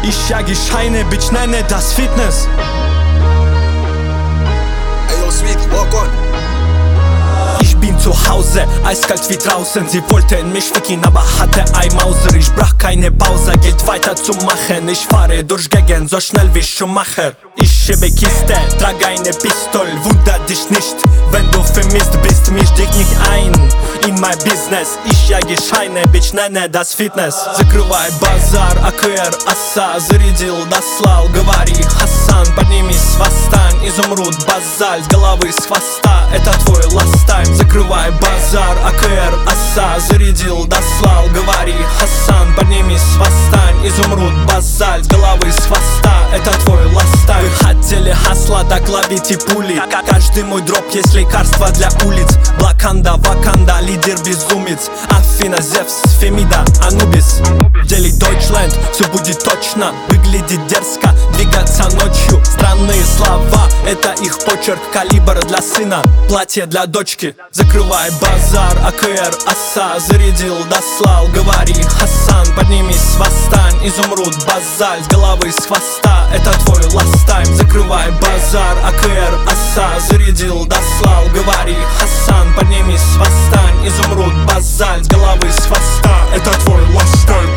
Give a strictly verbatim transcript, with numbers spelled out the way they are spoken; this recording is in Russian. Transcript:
Ich jage Scheine, Bitch, nenne das Fitness. Ey, yo, Sweetie, walk on. Ich bin zu Hause, eiskalt wie draußen. Sie wollte in mich ficken, aber hatte ein Mauser. Ich brach keine Pause, Geld weiter zu machen. Ich fahre durch Gegend so schnell wie Schumacher. Ich schiebe Kiste, trage eine Pistol. Wunder dich nicht, wenn du vermisst bist. Misch dich nicht ein in mein Business. Ich jage Scheine, Bitch, nenne das Fitness. Закрывай базар, АКР, оса. Зарядил, дослал, говори, Хасан. Поднимись, восстань, изумруд, базальт. Головы с хвоста, это твой last time. Закрывай базар, АКР, оса. Зарядил, дослал, говори, Хасан. Поднимись, восстань, изумруд, базальт. Головы с хвоста, это твой last time. Вы хотели хасла, так ловите пули. Каждый мой дроп есть лекарство для улиц. Блаканда, Ваканда, лидер безумец. Афина, Зевс, Фемида, Анубис. В деле Deutschland, все будет точно. Выглядит дерзко, двигаться ночью. Странные слова, это их почерк. Калибр для сына, платье для дочки. Закрывай базар, АКР, оса. Зарядил, дослал, говори, Хасан. Поднимись, восстань, изумруд, базальт. Головы с хвоста, это твой last time. Закрывай базар, АКР, оса. Зарядил, дослал, говори, Хасан. Поднимись, восстань, изумруд, базальт. Головы с хвоста, это твой last time.